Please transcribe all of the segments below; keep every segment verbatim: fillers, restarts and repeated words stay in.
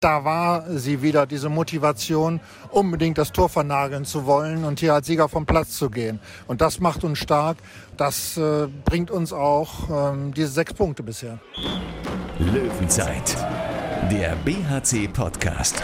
da war sie wieder, diese Motivation, unbedingt das Tor vernageln zu wollen und hier als Sieger vom Platz zu gehen. Und das macht uns stark. Das äh, bringt uns auch ähm, diese sechs Punkte bisher. Löwenzeit, der B H C-Podcast.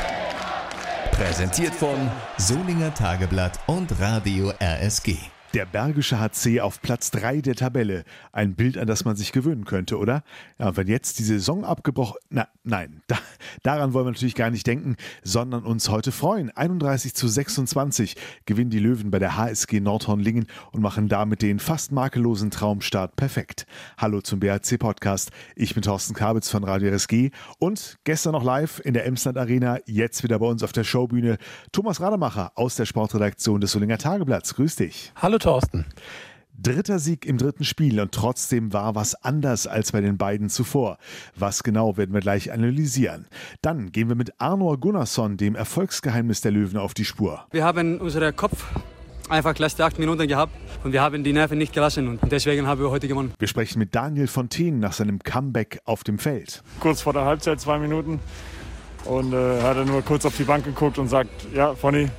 Präsentiert von Solinger Tageblatt und Radio R S G. Der Bergische H C auf Platz drei der Tabelle. Ein Bild, an das man sich gewöhnen könnte, oder? Ja, wenn jetzt die Saison abgebrochen... Na, nein, da, daran wollen wir natürlich gar nicht denken, sondern uns heute freuen. einunddreißig zu sechsundzwanzig gewinnen die Löwen bei der H S G Nordhorn-Lingen und machen damit den fast makellosen Traumstart perfekt. Hallo zum B H C-Podcast. Ich bin Thorsten Kabitz von Radio R S G und gestern noch live in der Emsland Arena, jetzt wieder bei uns auf der Showbühne, Thomas Rademacher aus der Sportredaktion des Solinger Tageblatts. Grüß dich. Hallo Thorsten. Dritter Sieg im dritten Spiel und trotzdem war was anders als bei den beiden zuvor. Was genau, werden wir gleich analysieren. Dann gehen wir mit Arnór Gunnarsson, dem Erfolgsgeheimnis der Löwen, auf die Spur. Wir haben unseren Kopf einfach die letzten acht Minuten gehabt und wir haben die Nerven nicht gelassen und deswegen haben wir heute gewonnen. Wir sprechen mit Daniel Fontaine nach seinem Comeback auf dem Feld. Kurz vor der Halbzeit, zwei Minuten und äh, hat er nur kurz auf die Bank geguckt und sagt, ja, Fonny.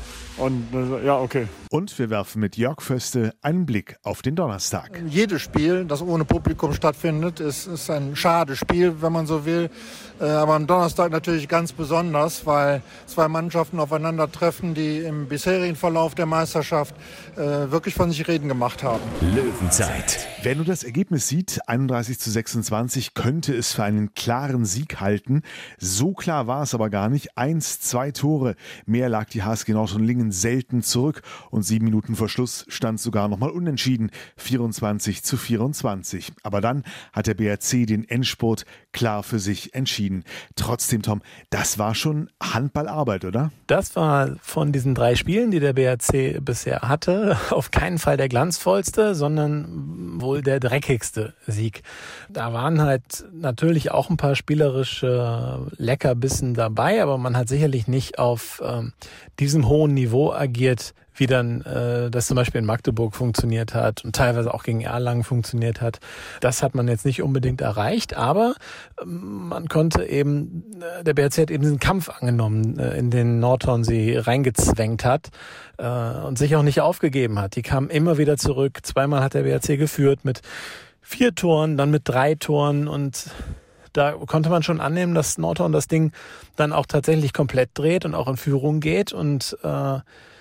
Und äh, ja, okay. Und wir werfen mit Jörg Föste einen Blick auf den Donnerstag. Jedes Spiel, das ohne Publikum stattfindet, ist, ist ein schades Spiel, wenn man so will. Äh, aber am Donnerstag natürlich ganz besonders, weil zwei Mannschaften aufeinandertreffen, die im bisherigen Verlauf der Meisterschaft äh, wirklich von sich reden gemacht haben. Löwenzeit. Wer nur das Ergebnis sieht, einunddreißig zu sechsundzwanzig, könnte es für einen klaren Sieg halten. So klar war es aber gar nicht. Eins, zwei Tore. Mehr lag die H S G Nordhorn-Lingen selten zurück und sieben Minuten vor Schluss stand sogar nochmal unentschieden, vierundzwanzig zu vierundzwanzig. Aber dann hat der B R C den Endspurt klar für sich entschieden. Trotzdem, Tom, das war schon Handballarbeit, oder? Das war von diesen drei Spielen, die der B R C bisher hatte, auf keinen Fall der glanzvollste, sondern wohl der dreckigste Sieg. Da waren halt natürlich auch ein paar spielerische Leckerbissen dabei, aber man hat sicherlich nicht auf ähm, diesem hohen Niveau agiert, wie dann äh, das zum Beispiel in Magdeburg funktioniert hat und teilweise auch gegen Erlangen funktioniert hat. Das hat man jetzt nicht unbedingt erreicht, aber äh, man konnte eben, äh, der B R C hat eben diesen Kampf angenommen, äh, in den Nordhorn sie reingezwängt hat äh, und sich auch nicht aufgegeben hat. Die kamen immer wieder zurück. Zweimal hat der B R C geführt mit vier Toren, dann mit drei Toren und da konnte man schon annehmen, dass Nordhorn das Ding dann auch tatsächlich komplett dreht und auch in Führung geht und äh,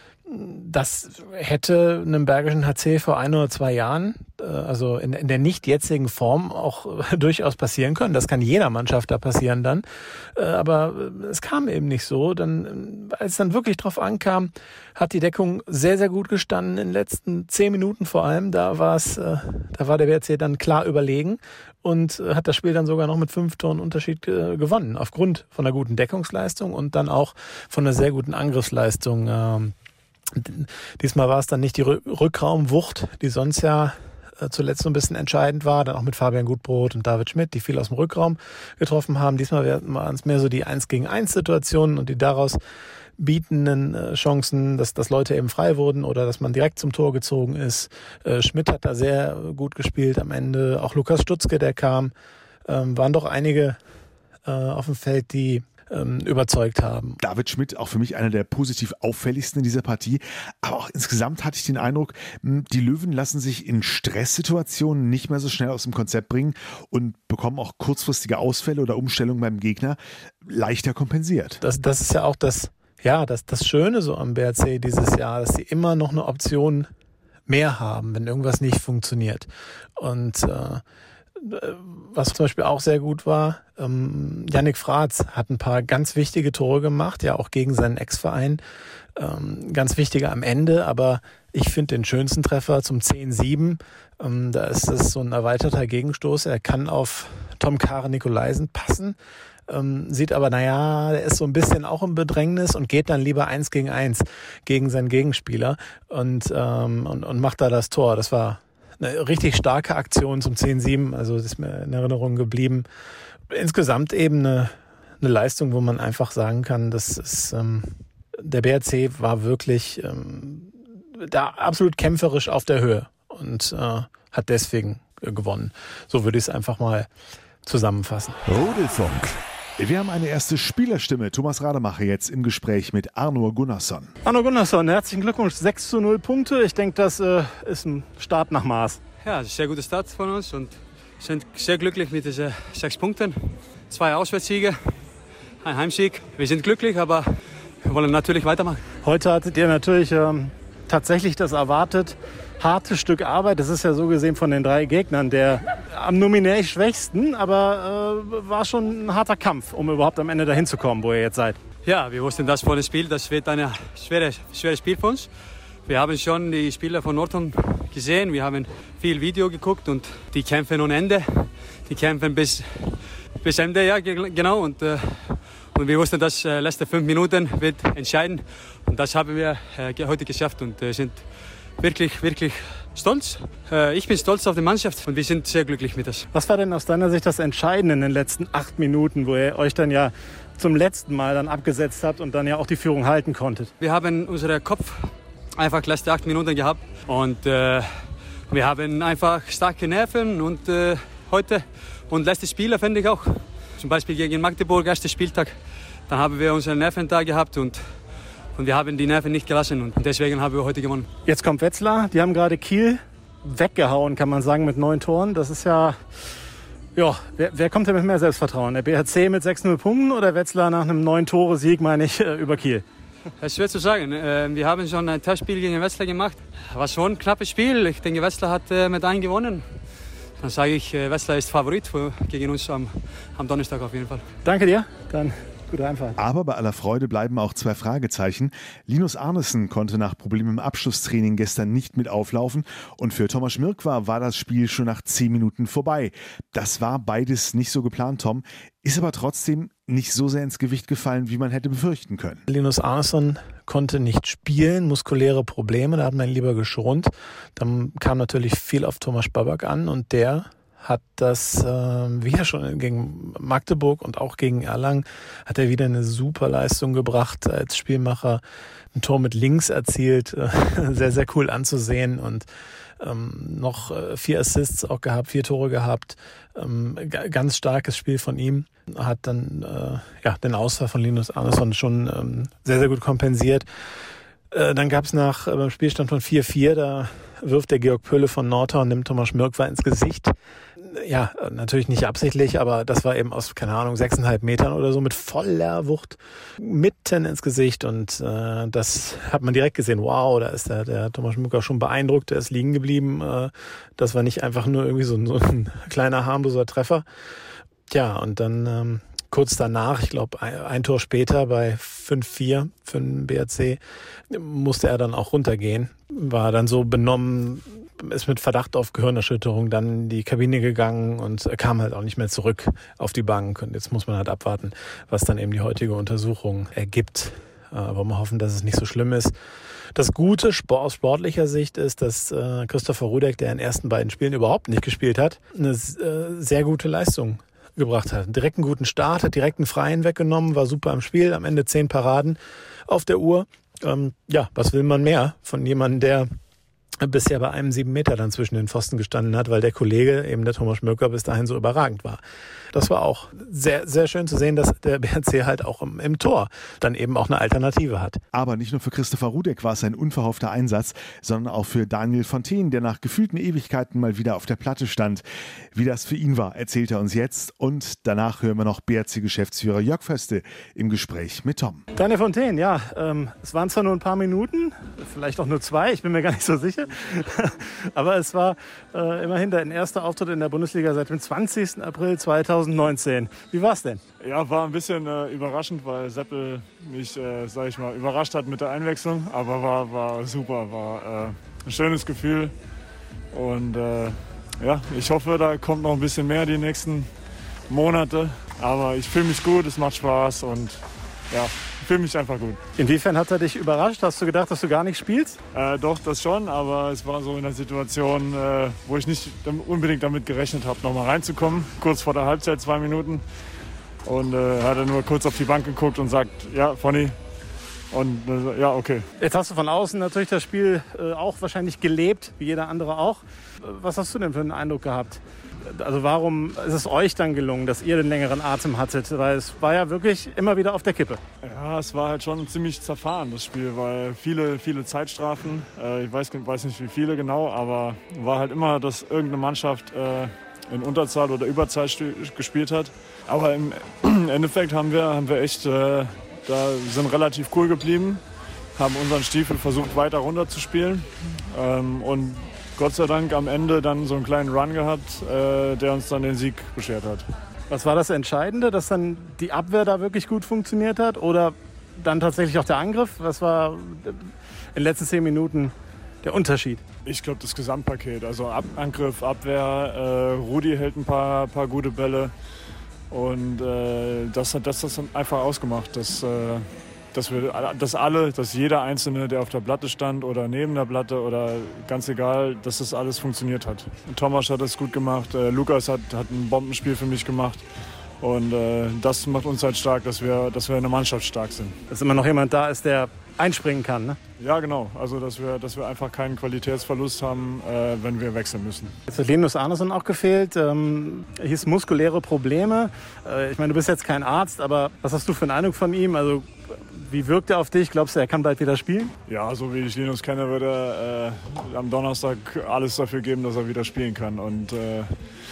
das hätte einem Bergischen H C vor ein oder zwei Jahren, also in, in der nicht jetzigen Form, auch durchaus passieren können. Das kann jeder Mannschaft da passieren dann. Aber es kam eben nicht so. Dann, als es dann wirklich drauf ankam, hat die Deckung sehr, sehr gut gestanden. In den letzten zehn Minuten vor allem, da war es, da war der B R C dann klar überlegen und hat das Spiel dann sogar noch mit fünf Toren Unterschied gewonnen. Aufgrund von einer guten Deckungsleistung und dann auch von einer sehr guten Angriffsleistung. Diesmal war es dann nicht die Rückraumwucht, die sonst ja zuletzt so ein bisschen entscheidend war, dann auch mit Fabian Gutbrot und David Schmidt, die viel aus dem Rückraum getroffen haben. Diesmal waren es mehr so die eins gegen eins Situationen und die daraus bietenden Chancen, dass, dass Leute eben frei wurden oder dass man direkt zum Tor gezogen ist. Schmidt hat da sehr gut gespielt am Ende. Auch Lukas Stutzke, der kam, waren doch einige auf dem Feld, die überzeugt haben. David Schmidt, auch für mich einer der positiv auffälligsten in dieser Partie. Aber auch insgesamt hatte ich den Eindruck, die Löwen lassen sich in Stresssituationen nicht mehr so schnell aus dem Konzept bringen und bekommen auch kurzfristige Ausfälle oder Umstellungen beim Gegner leichter kompensiert. Das, das ist ja auch das, ja, das, das Schöne so am B R C dieses Jahr, dass sie immer noch eine Option mehr haben, wenn irgendwas nicht funktioniert. Und äh, was zum Beispiel auch sehr gut war, ähm, Yannick Fratz hat ein paar ganz wichtige Tore gemacht, ja auch gegen seinen Ex-Verein. Ähm, ganz wichtige am Ende, aber ich finde den schönsten Treffer zum zehn sieben. Ähm, da ist es so ein erweiterter Gegenstoß. Er kann auf Tom Kare-Nikolaisen passen, ähm, sieht aber, naja, der ist so ein bisschen auch im Bedrängnis und geht dann lieber eins gegen eins gegen seinen Gegenspieler und, ähm, und, und macht da das Tor. Das war eine richtig starke Aktion zum zehn sieben, also das ist mir in Erinnerung geblieben. Insgesamt eben eine, eine Leistung, wo man einfach sagen kann, dass es, ähm, der B R C war wirklich ähm, da absolut kämpferisch auf der Höhe und äh, hat deswegen äh, gewonnen. So würde ich es einfach mal zusammenfassen. Rudelfunk. Wir haben eine erste Spielerstimme. Thomas Rademacher jetzt im Gespräch mit Arnór Gunnarsson. Arnór Gunnarsson, herzlichen Glückwunsch. sechs zu null Punkte. Ich denke, das äh, ist ein Start nach Maß. Ja, das ist ein sehr guter Start von uns und sind sehr glücklich mit diesen sechs Punkten. Zwei Auswärtssiege, ein Heimsieg. Wir sind glücklich, aber wir wollen natürlich weitermachen. Heute hattet ihr natürlich ähm, tatsächlich das erwartet harte Stück Arbeit. Das ist ja so gesehen von den drei Gegnern der am nominell schwächsten, aber äh, war schon ein harter Kampf, um überhaupt am Ende dahin zu kommen, wo ihr jetzt seid. Ja, wir wussten das vor dem Spiel. Das wird ein schweres, schweres Spiel für uns. Wir haben schon die Spieler von Nordhorn gesehen. Wir haben viel Video geguckt und die kämpfen ohne Ende. Die kämpfen bis, bis Ende, ja genau. Und, äh, und wir wussten, dass äh, letzte fünf Minuten wird entscheiden. Und das haben wir äh, heute geschafft und äh, sind wirklich, wirklich stolz. Äh, ich bin stolz auf die Mannschaft und wir sind sehr glücklich mit das. Was war denn aus deiner Sicht das Entscheidende in den letzten acht Minuten, wo ihr euch dann ja zum letzten Mal dann abgesetzt habt und dann ja auch die Führung halten konntet? Wir haben unseren Kopf einfach letzte acht Minuten gehabt und äh, wir haben einfach starke Nerven und äh, heute und letzte Spieler finde ich auch. Zum Beispiel gegen Magdeburg, erster Spieltag, dann haben wir unsere Nerven da gehabt und Und wir haben die Nerven nicht gelassen und deswegen haben wir heute gewonnen. Jetzt kommt Wetzlar. Die haben gerade Kiel weggehauen, kann man sagen, mit neun Toren. Das ist ja, ja, wer, wer kommt denn mit mehr Selbstvertrauen? Der B H C mit sechs null Punkten oder Wetzlar nach einem neun Tore Sieg, meine ich, über Kiel? Es ist schwer zu sagen. Wir haben schon ein Testspiel gegen Wetzlar gemacht. War schon ein knappes Spiel. Ich denke, Wetzlar hat mit einem gewonnen. Dann sage ich, Wetzlar ist Favorit gegen uns am, am Donnerstag auf jeden Fall. Danke dir. Dann gute Einfahrt. Aber bei aller Freude bleiben auch zwei Fragezeichen. Linus Arnesen konnte nach Problemen im Abschlusstraining gestern nicht mit auflaufen und für Tomáš Mrkva war das Spiel schon nach zehn Minuten vorbei. Das war beides nicht so geplant, Tom, ist aber trotzdem nicht so sehr ins Gewicht gefallen, wie man hätte befürchten können. Linus Arnesen konnte nicht spielen, muskuläre Probleme, da hat man ihn lieber geschont. Dann kam natürlich viel auf Tomáš Babák an und der hat das, äh, wie ja schon gegen Magdeburg und auch gegen Erlangen, hat er wieder eine super Leistung gebracht als Spielmacher. Ein Tor mit links erzielt, äh, sehr, sehr cool anzusehen und ähm, noch äh, vier Assists auch gehabt, vier Tore gehabt. Ähm, g- ganz starkes Spiel von ihm. Hat dann äh, ja den Ausfall von Linus Arnesen schon ähm, sehr, sehr gut kompensiert. Äh, dann gab es nach äh, beim Spielstand von vier vier, da wirft der Georg Pölle von Nordhorn, nimmt Tomáš Mrkva ins Gesicht. Ja, natürlich nicht absichtlich, aber das war eben aus, keine Ahnung, sechseinhalb Metern oder so mit voller Wucht mitten ins Gesicht und äh, das hat man direkt gesehen. Wow, da ist der, der Tomáš Mrkva schon beeindruckt, der ist liegen geblieben. Äh, das war nicht einfach nur irgendwie so, so ein kleiner harmloser Treffer. Tja, und dann ähm, kurz danach, ich glaube ein, ein Tor später bei fünf vier für den B H C, musste er dann auch runtergehen. War dann so benommen, ist mit Verdacht auf Gehirnerschütterung dann in die Kabine gegangen und kam halt auch nicht mehr zurück auf die Bank. Und jetzt muss man halt abwarten, was dann eben die heutige Untersuchung ergibt. Aber wir hoffen, dass es nicht so schlimm ist. Das Gute aus sportlicher Sicht ist, dass äh, Christopher Rudek, der in den ersten beiden Spielen überhaupt nicht gespielt hat, eine äh, sehr gute Leistung gebracht hat. Direkt einen guten Start, hat direkt einen Freien weggenommen, war super im Spiel, am Ende zehn Paraden auf der Uhr. Ähm, ja, was will man mehr von jemandem, der bisher bei einem sieben Meter dann zwischen den Pfosten gestanden hat, weil der Kollege, eben der Tomáš Mrkva, bis dahin so überragend war. Das war auch sehr, sehr schön zu sehen, dass der B H C halt auch im, im Tor dann eben auch eine Alternative hat. Aber nicht nur für Christopher Rudek war es ein unverhoffter Einsatz, sondern auch für Daniel Fontaine, der nach gefühlten Ewigkeiten mal wieder auf der Platte stand. Wie das für ihn war, erzählt er uns jetzt und danach hören wir noch B H C-Geschäftsführer Jörg Föste im Gespräch mit Tom. Daniel Fontaine, ja, ähm, es waren zwar nur ein paar Minuten, vielleicht auch nur zwei, ich bin mir gar nicht so sicher, aber es war äh, immerhin dein erster Auftritt in der Bundesliga seit dem zwanzigsten April zweitausendneunzehn. Wie war's denn? Ja, war ein bisschen äh, überraschend, weil Seppel mich, äh, sag ich mal, überrascht hat mit der Einwechslung. Aber war, war super, war äh, ein schönes Gefühl. Und äh, ja, ich hoffe, da kommt noch ein bisschen mehr die nächsten Monate. Aber ich fühle mich gut, es macht Spaß und ja, ich fühle mich einfach gut. Inwiefern hat er dich überrascht? Hast du gedacht, dass du gar nicht spielst? Äh, doch, das schon, aber es war so in der Situation, äh, wo ich nicht unbedingt damit gerechnet habe, nochmal reinzukommen. Kurz vor der Halbzeit, zwei Minuten. Und äh, hat er nur kurz auf die Bank geguckt und sagt, ja, Fonny, Und äh, ja, okay. Jetzt hast du von außen natürlich das Spiel äh, auch wahrscheinlich gelebt, wie jeder andere auch. Was hast du denn für einen Eindruck gehabt? Also warum ist es euch dann gelungen, dass ihr den längeren Atem hattet? Weil es war ja wirklich immer wieder auf der Kippe. Ja, es war halt schon ziemlich zerfahren, das Spiel, weil viele, viele Zeitstrafen, äh, ich weiß, weiß nicht wie viele genau, aber war halt immer, dass irgendeine Mannschaft äh, in Unterzahl oder Überzahl gespielt hat. Aber im Endeffekt haben wir, haben wir echt, äh, da sind relativ cool geblieben, haben unseren Stiefel versucht weiter runter zu spielen ähm, und Gott sei Dank am Ende dann so einen kleinen Run gehabt, äh, der uns dann den Sieg beschert hat. Was war das Entscheidende, dass dann die Abwehr da wirklich gut funktioniert hat oder dann tatsächlich auch der Angriff? Was war in den letzten zehn Minuten der Unterschied? Ich glaube, das Gesamtpaket. Also Ab- Angriff, Abwehr, äh, Rudi hält ein paar, paar gute Bälle. Und äh, das hat das, das einfach ausgemacht, dass, äh, dass, wir, dass alle, dass jeder Einzelne, der auf der Platte stand oder neben der Platte oder ganz egal, dass das alles funktioniert hat. Und Thomas hat das gut gemacht, äh, Lukas hat, hat ein Bombenspiel für mich gemacht. Und äh, das macht uns halt stark, dass wir, dass wir eine Mannschaft stark sind. Dass immer noch jemand da ist, der einspringen kann, ne? Ja, genau. Also, dass wir, dass wir einfach keinen Qualitätsverlust haben, äh, wenn wir wechseln müssen. Jetzt hat Linus Arneson auch gefehlt. Ähm, hieß muskuläre Probleme. Äh, ich meine, du bist jetzt kein Arzt, aber was hast du für einen Eindruck von ihm? Also, wie wirkt er auf dich? Glaubst du, er kann bald wieder spielen? Ja, so wie ich Linus kenne, würde er äh, am Donnerstag alles dafür geben, dass er wieder spielen kann. Und äh,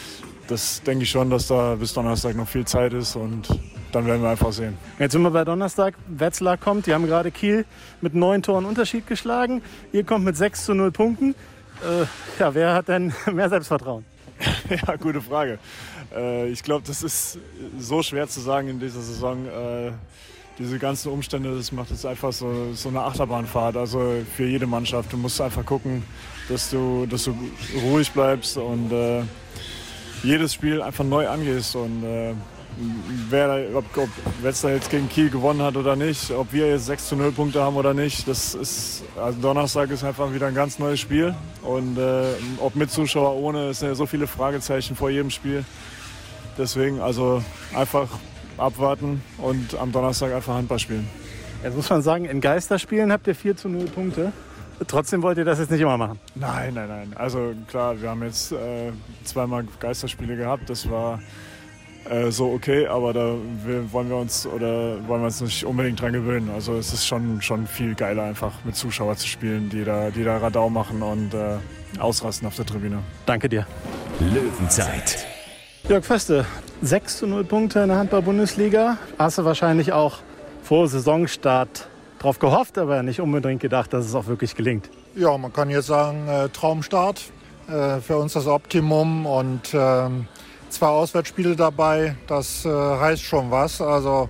das denke ich schon, dass da bis Donnerstag noch viel Zeit ist und dann werden wir einfach sehen. Jetzt sind wir bei Donnerstag. Wetzlar kommt, die haben gerade Kiel mit neun Toren Unterschied geschlagen. Ihr kommt mit sechs zu null Punkten. Äh, ja, wer hat denn mehr Selbstvertrauen? Ja, gute Frage. Äh, ich glaube, das ist so schwer zu sagen in dieser Saison. Äh, diese ganzen Umstände, das macht jetzt einfach so, so eine Achterbahnfahrt. Also für jede Mannschaft. Du musst einfach gucken, dass du, dass du ruhig bleibst und äh, jedes Spiel einfach neu angehst. Und äh, wer, ob, ob Wetzlar jetzt gegen Kiel gewonnen hat oder nicht, ob wir jetzt sechs zu null Punkte haben oder nicht, das ist, also Donnerstag ist einfach wieder ein ganz neues Spiel. Und äh, ob mit Zuschauer, ohne, es sind ja so viele Fragezeichen vor jedem Spiel. Deswegen also einfach abwarten und am Donnerstag einfach Handball spielen. Jetzt muss man sagen, in Geisterspielen habt ihr vier zu null Punkte. Trotzdem wollt ihr das jetzt nicht immer machen? Nein, nein, nein. Also klar, wir haben jetzt äh, zweimal Geisterspiele gehabt. Das war äh, so okay, aber da wir, wollen wir uns oder wollen wir uns nicht unbedingt dran gewöhnen. Also es ist schon, schon viel geiler, einfach mit Zuschauern zu spielen, die da, die da Radau machen und äh, ausrasten auf der Tribüne. Danke dir. Löwenzeit. Jörg Föste, sechs zu null Punkte in der Handball-Bundesliga. Hast du wahrscheinlich auch vor Saisonstart drauf gehofft, aber nicht unbedingt gedacht, dass es auch wirklich gelingt. Ja, man kann jetzt sagen, äh, Traumstart. Äh, für uns das Optimum und äh, zwei Auswärtsspiele dabei, das äh, heißt schon was. Also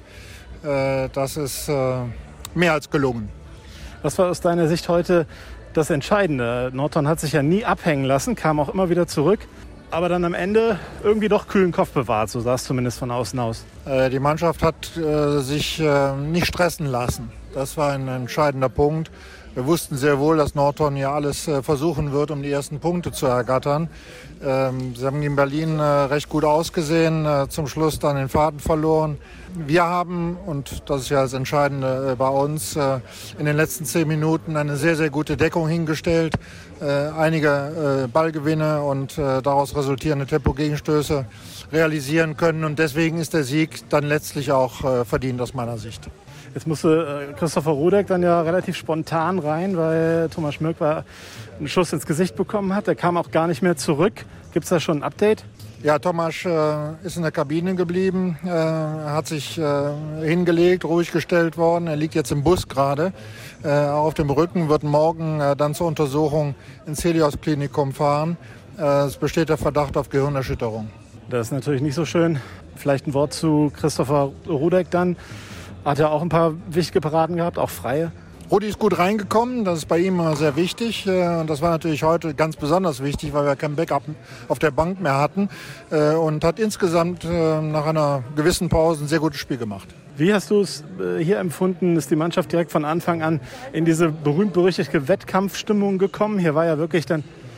äh, das ist äh, mehr als gelungen. Was war aus deiner Sicht heute das Entscheidende? Nordhorn hat sich ja nie abhängen lassen, kam auch immer wieder zurück, aber dann am Ende irgendwie doch kühlen Kopf bewahrt, so sah es zumindest von außen aus. Äh, die Mannschaft hat äh, sich äh, nicht stressen lassen. Das war ein entscheidender Punkt. Wir wussten sehr wohl, dass Nordhorn hier alles äh, versuchen wird, um die ersten Punkte zu ergattern. Ähm, sie haben in Berlin äh, recht gut ausgesehen, äh, zum Schluss dann den Faden verloren. Wir haben, und das ist ja das Entscheidende äh, bei uns, äh, in den letzten zehn Minuten eine sehr, sehr gute Deckung hingestellt. Äh, einige äh, Ballgewinne und äh, daraus resultierende Tempo-Gegenstöße realisieren können. Und deswegen ist der Sieg dann letztlich auch äh, verdient aus meiner Sicht. Jetzt musste äh, Christopher Rudek dann ja relativ spontan rein, weil Thomas Schmirk war einen Schuss ins Gesicht bekommen hat. Der kam auch gar nicht mehr zurück. Gibt es da schon ein Update? Ja, Thomas äh, ist in der Kabine geblieben, äh, hat sich äh, hingelegt, ruhig gestellt worden. Er liegt jetzt im Bus gerade. Äh, auf dem Rücken, wird morgen äh, dann zur Untersuchung ins Helios-Klinikum fahren. Äh, es besteht der Verdacht auf Gehirnerschütterung. Das ist natürlich nicht so schön. Vielleicht ein Wort zu Christopher Rudek dann. Hat ja auch ein paar wichtige Paraden gehabt, auch freie. Rudi ist gut reingekommen, das ist bei ihm sehr wichtig. Und das war natürlich heute ganz besonders wichtig, weil wir kein Backup auf der Bank mehr hatten. Und hat insgesamt nach einer gewissen Pause ein sehr gutes Spiel gemacht. Wie hast du es hier empfunden? Ist die Mannschaft direkt von Anfang an in diese berühmt-berüchtigte Wettkampfstimmung gekommen? Hier war ja wirklich dann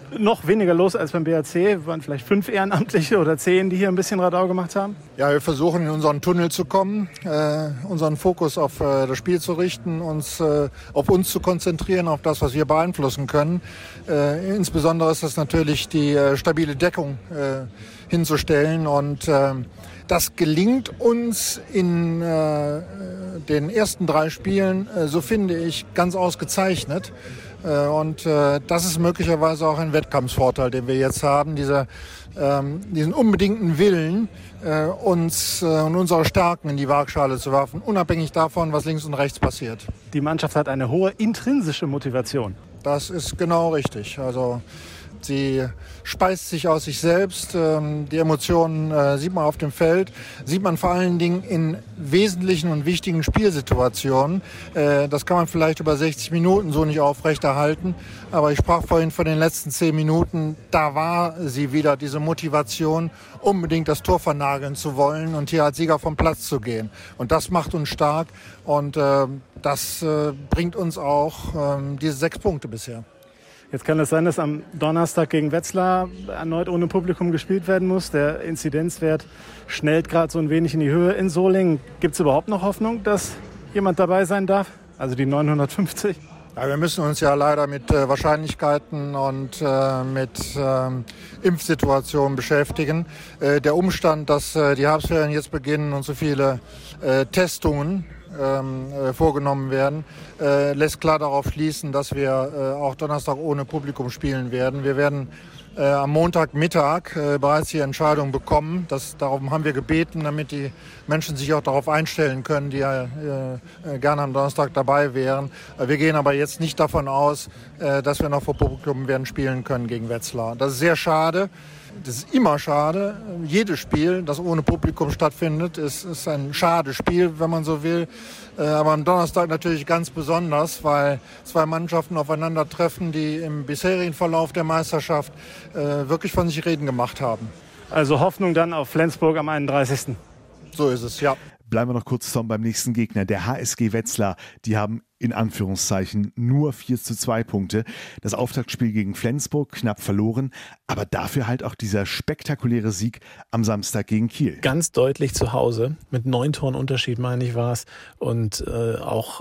noch weniger los als beim B H C. Waren vielleicht fünf Ehrenamtliche oder zehn, die hier ein bisschen Radau gemacht haben? Ja, wir versuchen in unseren Tunnel zu kommen, äh, unseren Fokus auf äh, das Spiel zu richten, uns äh, auf uns zu konzentrieren, auf das, was wir beeinflussen können. Äh, insbesondere ist das natürlich die äh, stabile Deckung äh, hinzustellen und äh, das gelingt uns in äh, den ersten drei Spielen, äh, so finde ich, ganz ausgezeichnet. Äh, und äh, das ist möglicherweise auch ein Wettkampfsvorteil, den wir jetzt haben, diese, ähm, diesen unbedingten Willen, äh, uns äh, und unsere Stärken in die Waagschale zu werfen, unabhängig davon, was links und rechts passiert. Die Mannschaft hat eine hohe intrinsische Motivation. Das ist genau richtig. Also sie speist sich aus sich selbst. Die Emotionen äh, sieht man auf dem Feld, sieht man vor allen Dingen in wesentlichen und wichtigen Spielsituationen. Äh, das kann man vielleicht über sechzig Minuten so nicht aufrechterhalten. Aber ich sprach vorhin von den letzten zehn Minuten. Da war sie wieder, diese Motivation, unbedingt das Tor vernageln zu wollen und hier als Sieger vom Platz zu gehen. Und das macht uns stark und äh, das äh, bringt uns auch äh, diese sechs Punkte bisher. Jetzt kann es sein, dass am Donnerstag gegen Wetzlar erneut ohne Publikum gespielt werden muss. Der Inzidenzwert schnellt gerade so ein wenig in die Höhe in Solingen. Gibt es überhaupt noch Hoffnung, dass jemand dabei sein darf? Also die neunhundertfünfzig? Ja, wir müssen uns ja leider mit äh, Wahrscheinlichkeiten und äh, mit ähm, Impfsituationen beschäftigen. Äh, der Umstand, dass äh, die Herbstferien jetzt beginnen und so viele äh, Testungen Ähm, äh, vorgenommen werden, äh, lässt klar darauf schließen, dass wir äh, auch Donnerstag ohne Publikum spielen werden. Wir werden äh, am Montagmittag äh, bereits die Entscheidung bekommen. Das, darum haben wir gebeten, damit die Menschen sich auch darauf einstellen können, die ja äh, gerne am Donnerstag dabei wären. Äh, wir gehen aber jetzt nicht davon aus, äh, dass wir noch vor Publikum werden spielen können gegen Wetzlar. Das ist sehr schade. Das ist immer schade. Jedes Spiel, das ohne Publikum stattfindet, ist, ist ein schades Spiel, wenn man so will. Aber am Donnerstag natürlich ganz besonders, weil zwei Mannschaften aufeinandertreffen, die im bisherigen Verlauf der Meisterschaft äh, wirklich von sich reden gemacht haben. Also Hoffnung dann auf Flensburg am einunddreißigsten So ist es, ja. Bleiben wir noch kurz Tom, beim nächsten Gegner, der H S G Wetzlar. Die haben in Anführungszeichen nur vier zu zwei Punkte. Das Auftaktspiel gegen Flensburg knapp verloren, aber dafür halt auch dieser spektakuläre Sieg am Samstag gegen Kiel. Ganz deutlich zu Hause, mit neun Toren Unterschied, meine ich, war es. Und äh, auch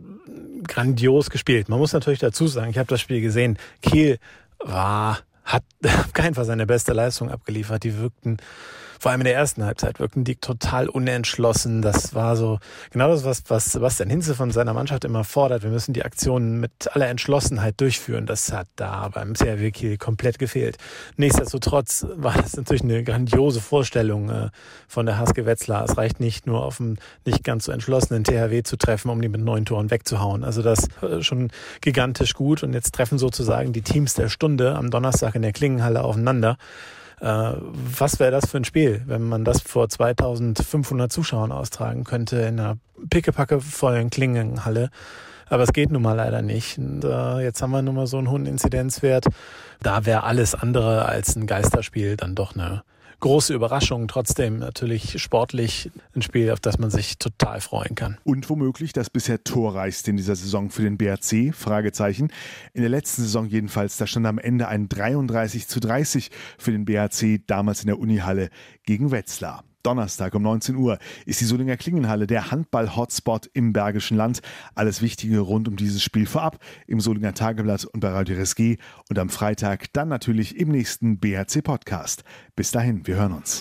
grandios gespielt. Man muss natürlich dazu sagen, ich habe das Spiel gesehen, Kiel war, hat auf keinen Fall seine beste Leistung abgeliefert. Die wirkten, vor allem in der ersten Halbzeit, wirkten die total unentschlossen. Das war so genau das, was, was Sebastian Hinze von seiner Mannschaft immer fordert. Wir müssen die Aktionen mit aller Entschlossenheit durchführen. Das hat da beim C R W Kiel komplett gefehlt. Nichtsdestotrotz war das natürlich eine grandiose Vorstellung äh, von der H S G Wetzlar. Es reicht nicht nur auf einen nicht ganz so entschlossenen T H W zu treffen, um die mit neun Toren wegzuhauen. Also das äh, schon gigantisch gut. Und jetzt treffen sozusagen die Teams der Stunde am Donnerstag in der Klingenhalle aufeinander. Äh, was wäre das für ein Spiel, wenn man das vor zweitausendfünfhundert Zuschauern austragen könnte in einer pickepacke vollen Klingenhalle. Aber es geht nun mal leider nicht. Und, äh, jetzt haben wir nun mal so einen hohen Inzidenzwert. Da wäre alles andere als ein Geisterspiel dann doch eine große Überraschung. Trotzdem natürlich sportlich ein Spiel, auf das man sich total freuen kann. Und womöglich das bisher torreichste in dieser Saison für den B H C? Fragezeichen. In der letzten Saison jedenfalls, da stand am Ende ein dreiunddreißig zu dreißig für den B H C, damals in der Unihalle gegen Wetzlar. Donnerstag um neunzehn Uhr ist die Solinger Klingenhalle der Handball-Hotspot im Bergischen Land. Alles Wichtige rund um dieses Spiel vorab im Solinger Tageblatt und bei Radio R S G und am Freitag dann natürlich im nächsten B H C-Podcast. Bis dahin, wir hören uns.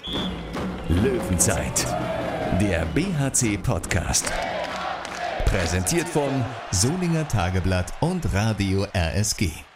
Löwenzeit, der B H C-Podcast. Präsentiert von Solinger Tageblatt und Radio R S G.